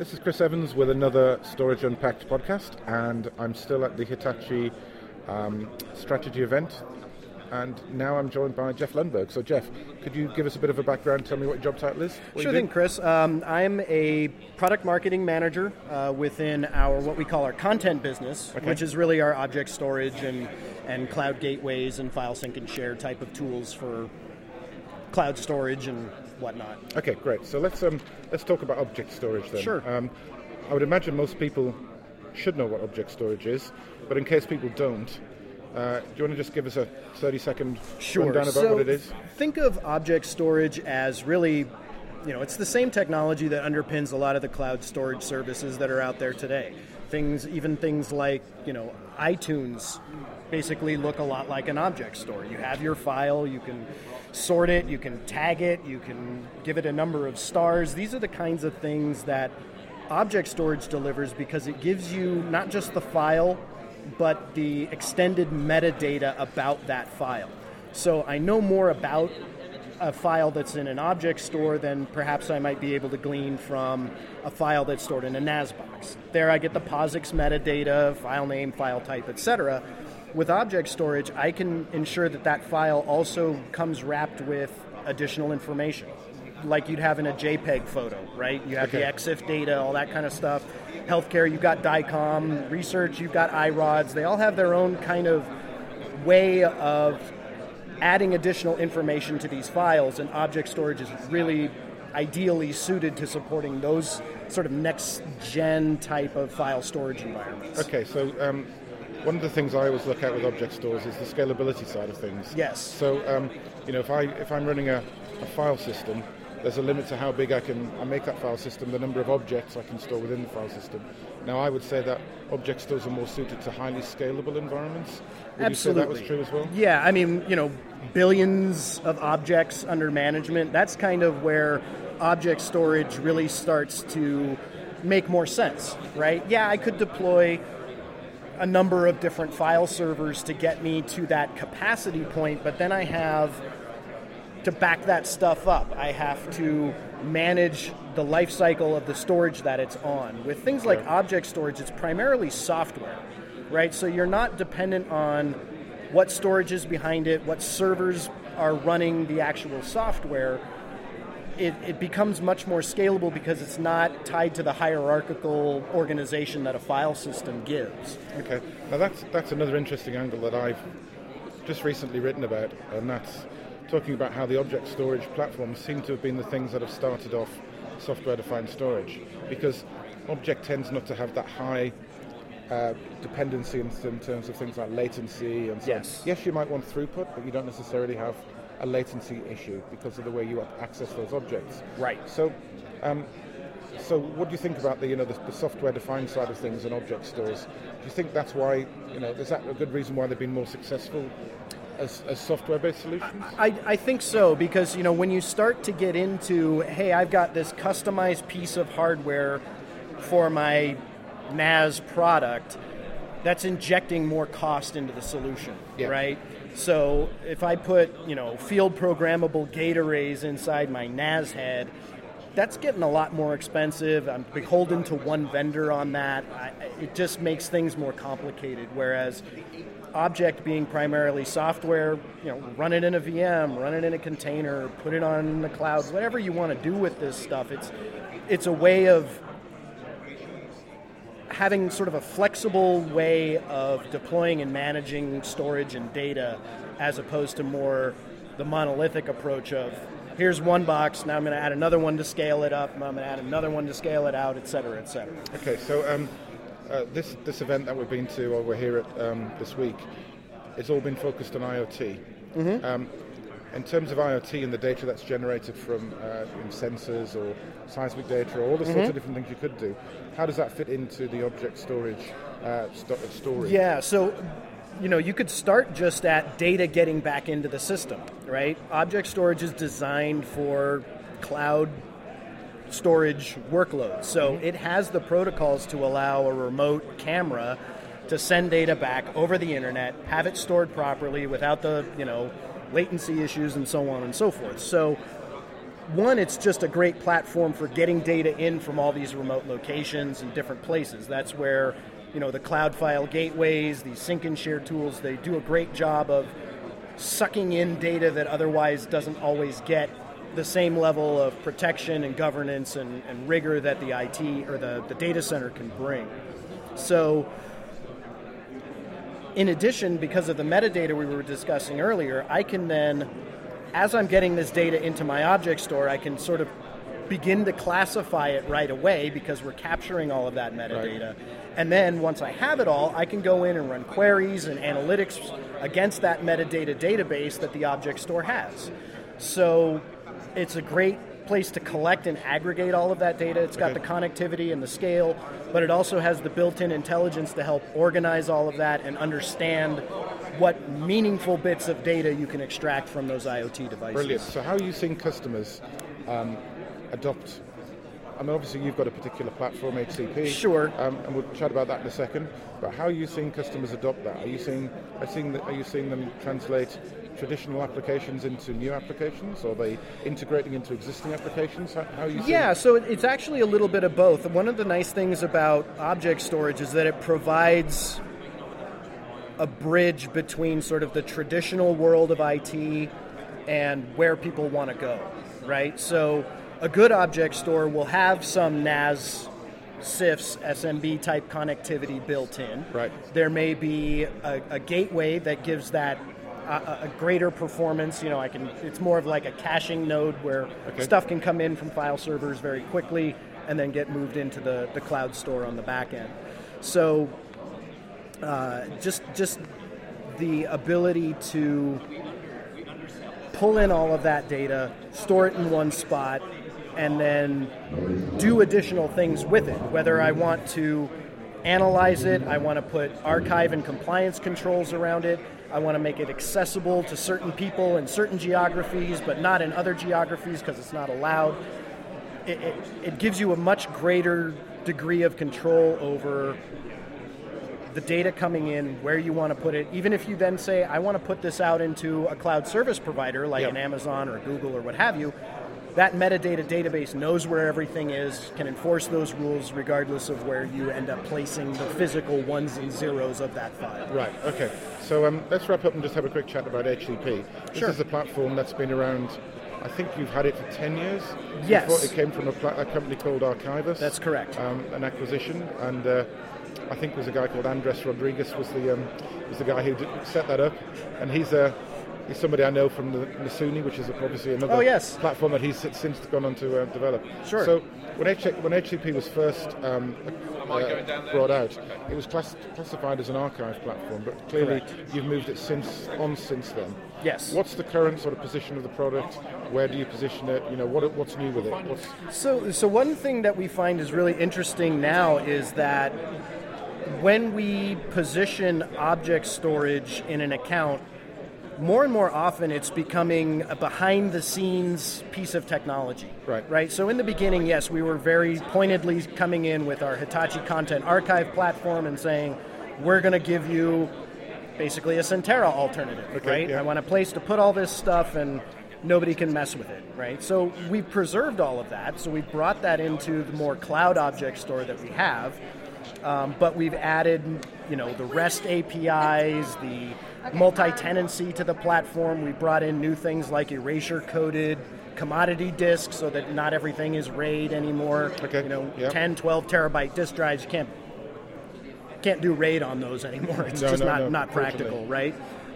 This is Chris Evans with another Storage Unpacked podcast, and I'm still at the Hitachi strategy event, and now I'm joined by Jeff Lundberg. So Jeff, could you give us a bit of a background, tell me what your job title is? Sure thing, Chris. I'm a product marketing manager within our what we call our content business, which is really our object storage and cloud gateways and file sync and share type of tools for cloud storage and whatnot. Okay, great. So let's talk about object storage then. Sure. I would imagine most people should know what object storage is, but in case people don't, do you want to just give us a 30-second rundown about what it is? Think of object storage as really, it's the same technology that underpins a lot of the cloud storage services that are out there today. Things like, iTunes basically look a lot like an object store. You have your file, you can sort it, you can tag it, you can give it a number of stars. These are the kinds of things that object storage delivers because it gives you not just the file, but the extended metadata about that file. So I know more about a file that's in an object store than perhaps I might be able to glean from a file that's stored in a NAS box. There I get the POSIX metadata, file name, file type, etc. With object storage, I can ensure that file also comes wrapped with additional information, like you'd have in a JPEG photo, right? You have the EXIF data, all that kind of stuff. Healthcare, you've got DICOM. Research, you've got iRODS. They all have their own kind of way of adding additional information to these files, and object storage is really ideally suited to supporting those sort of next-gen type of file storage environments. Okay, so one of the things I always look at with object stores is the scalability side of things. Yes. So, if I'm running a file system, there's a limit to how big I make that file system, the number of objects I can store within the file system. Now, I would say that object stores are more suited to highly scalable environments. Would Absolutely. you say that was true as well? Yeah, I mean, billions of objects under management, that's kind of where object storage really starts to make more sense, right? Yeah, I could deploy a number of different file servers to get me to that capacity point, but then I have to back that stuff up. I have to manage the life cycle of the storage that it's on. With things like object storage, it's primarily software, right? So you're not dependent on what storage is behind it, what servers are running the actual software. It becomes much more scalable because it's not tied to the hierarchical organization that a file system gives. Okay, now that's another interesting angle that I've just recently written about, and that's talking about how the object storage platforms seem to have been the things that have started off software-defined storage, because object tends not to have that high dependency in terms of things like latency and so on. Yes, you might want throughput, but you don't necessarily have a latency issue because of the way you access those objects. Right. So what do you think about the software-defined side of things in object stores? Do you think that's why, is that a good reason why they've been more successful as software-based solutions? I think so, because when you start to get into, hey, I've got this customized piece of hardware for my NAS product, that's injecting more cost into the solution, right? So if I put, field programmable gate arrays inside my NAS head, that's getting a lot more expensive. I'm beholden to one vendor on that. It just makes things more complicated, whereas object being primarily software, run it in a VM, run it in a container, put it on the cloud, whatever you want to do with this stuff. It's a way of having sort of a flexible way of deploying and managing storage and data, as opposed to more the monolithic approach of, here's one box, now I'm going to add another one to scale it up, now I'm going to add another one to scale it out, et cetera, et cetera. Okay, so this event that we've been to, or we're here at this week, it's all been focused on IoT. Mm-hmm. In terms of IoT and the data that's generated from sensors or seismic data or all the sorts of different things you could do, how does that fit into the object storage story? Yeah, so you could start just at data getting back into the system, right? Object storage is designed for cloud storage workloads. So it has the protocols to allow a remote camera to send data back over the internet, have it stored properly without the, latency issues and so on and so forth. So one, it's just a great platform for getting data in from all these remote locations and different places. That's where, the cloud file gateways, these sync and share tools, they do a great job of sucking in data that otherwise doesn't always get the same level of protection and governance and rigor that the IT or the data center can bring. So, in addition, because of the metadata we were discussing earlier, I can then, as I'm getting this data into my object store, I can sort of begin to classify it right away because we're capturing all of that metadata. Right. And then once I have it all, I can go in and run queries and analytics against that metadata database that the object store has. So it's a great place to collect and aggregate all of that data. It's got the connectivity and the scale, but it also has the built-in intelligence to help organize all of that and understand what meaningful bits of data you can extract from those IoT devices. Brilliant. So how are you seeing customers adopt? I mean, obviously you've got a particular platform, HCP. Sure. And we'll chat about that in a second. But how are you seeing customers adopt that? Are you seeing them translate traditional applications into new applications? Or are they integrating into existing applications? How are you seeing? Yeah, so it's actually a little bit of both. One of the nice things about object storage is that it provides a bridge between sort of the traditional world of IT and where people want to go, right? So a good object store will have some NAS, CIFS, SMB type connectivity built in. Right. There may be a gateway that gives that a greater performance. It's more of like a caching node where stuff can come in from file servers very quickly and then get moved into the cloud store on the back end. So just the ability to pull in all of that data, store it in one spot, and then do additional things with it. Whether I want to analyze it, I want to put archive and compliance controls around it, I want to make it accessible to certain people in certain geographies, but not in other geographies because it's not allowed. It gives you a much greater degree of control over the data coming in, where you want to put it. Even if you then say, I want to put this out into a cloud service provider like an Amazon or Google or what have you, that metadata database knows where everything is, can enforce those rules regardless of where you end up placing the physical ones and zeros of that file. Right, okay. So let's wrap up and just have a quick chat about HCP. This is a platform that's been around, I think you've had it for 10 years? Yes. Before it came from a company called Archivus. That's correct. An acquisition, and I think there's a guy called Andres Rodriguez was the guy who set that up, and he's somebody I know from the Nasuni, which is obviously another platform that he's since gone on to develop. Sure. So when HCP was first brought out, it was classified as an archive platform, but clearly you've moved it since then. Yes. What's the current sort of position of the product? Where do you position it? What's new with it? So one thing that we find is really interesting now is that when we position object storage in an account, more and more often it's becoming a behind-the-scenes piece of technology. Right? So in the beginning, yes, we were very pointedly coming in with our Hitachi Content Archive platform and saying, we're going to give you basically a Centera alternative, right? Yeah. I want a place to put all this stuff and nobody can mess with it, right? So we've preserved all of that, so we've brought that into the more cloud object store that we have, but we've added, the REST APIs, the multi-tenancy to the platform. We brought in new things like erasure-coded commodity disks so that not everything is RAID anymore. 10, 12 terabyte disk drives, you can't do RAID on those anymore. It's not practical, right?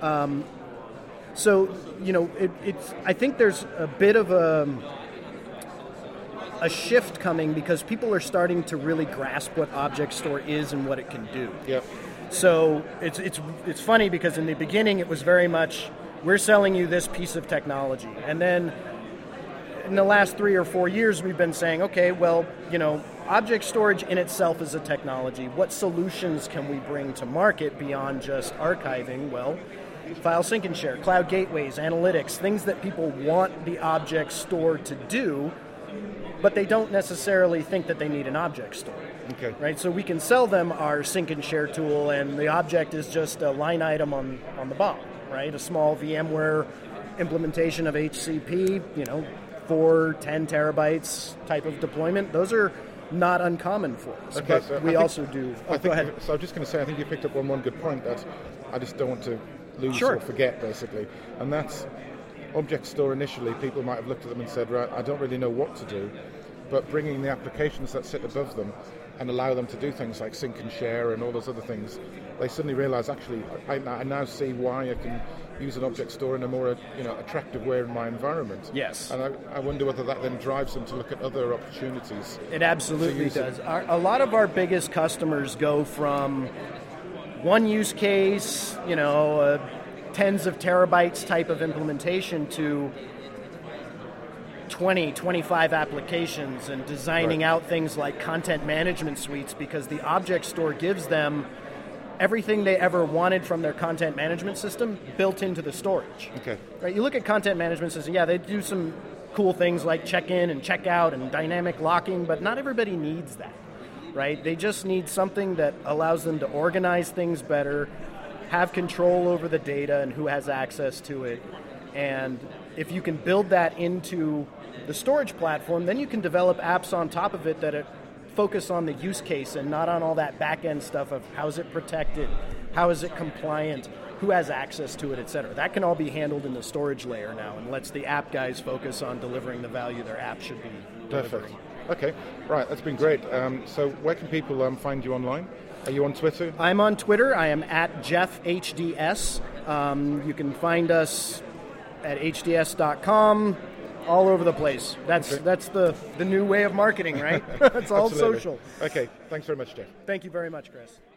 So, I think there's a bit of a shift coming because people are starting to really grasp what Object Store is and what it can do. Yep. So it's funny because in the beginning it was very much, we're selling you this piece of technology. And then in the last 3 or 4 years we've been saying, okay, well, object storage in itself is a technology. What solutions can we bring to market beyond just archiving? Well, file sync and share, cloud gateways, analytics, things that people want the object store to do, but they don't necessarily think that they need an object store. Okay. Right? So we can sell them our sync and share tool, and the object is just a line item on the BOM, right? A small VMware implementation of HCP, 4, 10 terabytes type of deployment, those are not uncommon for us. Okay, but so we also do. Go ahead. So I'm just going to say, I think you picked up on one good point that I just don't want to lose Sure. or forget, basically. And that's Object Store initially, people might have looked at them and said, right, I don't really know what to do, but bringing the applications that sit above them and allow them to do things like sync and share and all those other things, they suddenly realize, actually, I now see why I can use an object store in a more attractive way in my environment. Yes. And I wonder whether that then drives them to look at other opportunities. It absolutely does. A lot of our biggest customers go from one use case, tens of terabytes type of implementation to 20, 25 applications and designing out things like content management suites, because the object store gives them everything they ever wanted from their content management system built into the storage. Okay. Right? You look at content management system, they do some cool things like check-in and check-out and dynamic locking, but not everybody needs that, right? They just need something that allows them to organize things better, have control over the data and who has access to it. And if you can build that into the storage platform, then you can develop apps on top of it that focus on the use case and not on all that back-end stuff of how is it protected, how is it compliant, who has access to it, etc. That can all be handled in the storage layer now and lets the app guys focus on delivering the value their app should be delivering. Perfect. Okay, right, that's been great. So where can people find you online? Are you on Twitter? I'm on Twitter. I am at JeffHDS. You can find us at hds.com, all over the place. That's the new way of marketing, right? It's all social. Okay, thanks very much, Jeff. Thank you very much, Chris.